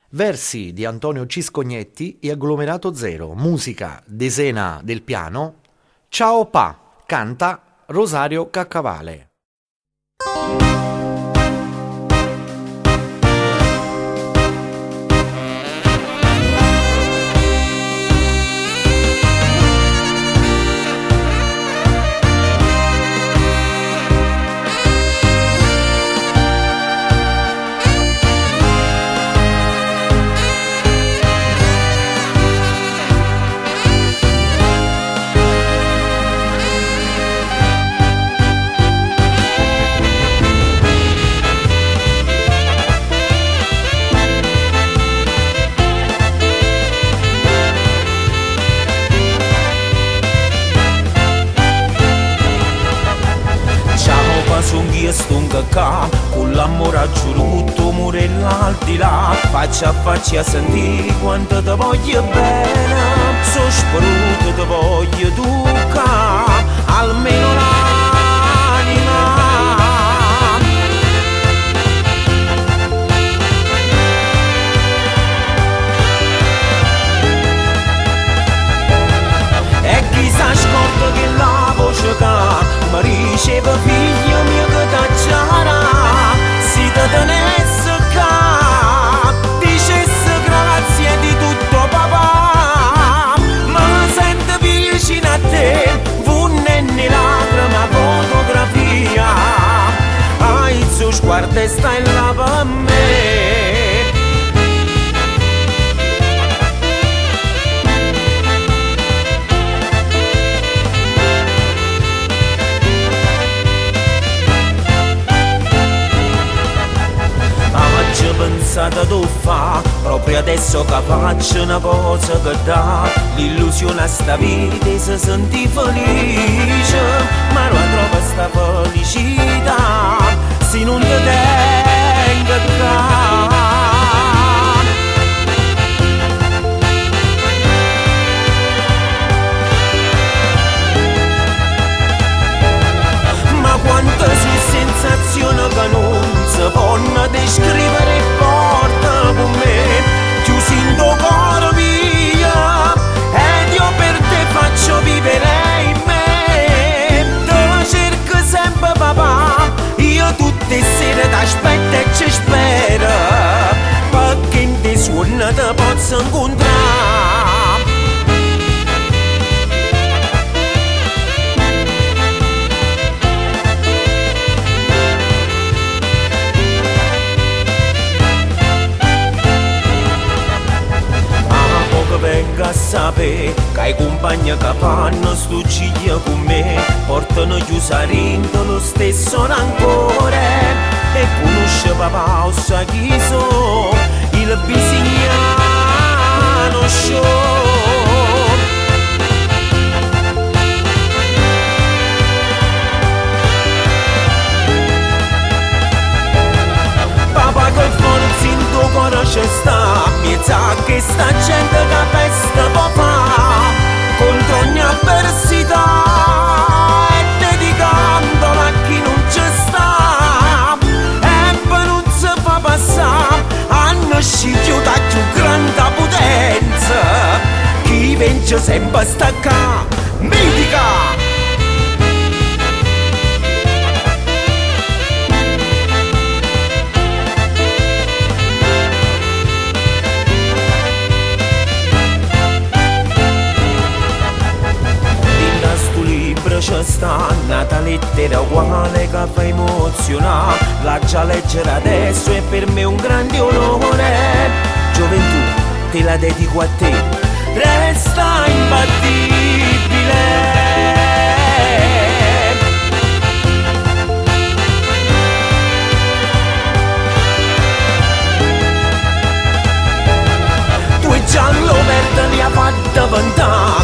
Versi di Antonio Ciscognetti e Agglomerato Zero, musica Desena del piano, Ciao Pa, canta Rosario Caccavale. Stunga ca, con l'amore assoluto murella al di là, faccia a faccia sentire quanto ti voglio bene, so spruto ti voglio duca, almeno l'anima. E chi sa scorda che la voce ca, mi riceve figlio mio che t'acciara, si te tenesse ca, dicesse grazie di tutto papà, ma sento vicino a te, vunne lacrima fotografia, il suo sguardo sta in là per me. Pensata tu fa, proprio adesso che faccio una cosa che dà l'illusione a sta vita e si senti felice, ma non trova sta felicità se non ti tengo qua. Ma quanta sensazione che non si possono descrivere porta con me, chiusi in tuo cuore via, ed io per te faccio vivere in me, te cerco sempre papà, io tutte sere t'aspetto e ci spero, perché in te suona te posso incontrare. Venga a sapere che i compagni che fanno sto ciglio con me portano chiusa rinto lo stesso rancore e conosce papà o sa chi so il bisignano show. Papà col forza in tuo cuore c'è sta, mi sa che sta gente che festa può fa contro ogni avversità e dedicandola a chi non ci sta e poi non si fa passare hanno scelto da più grande potenza chi vince sempre sta qua mitica. C'è sta una lettera uguale che fa emozionare, la già leggere adesso è per me un grande onore, gioventù te la dedico a te, resta imbattibile. Tu è giallo verde li ha fatta vantare,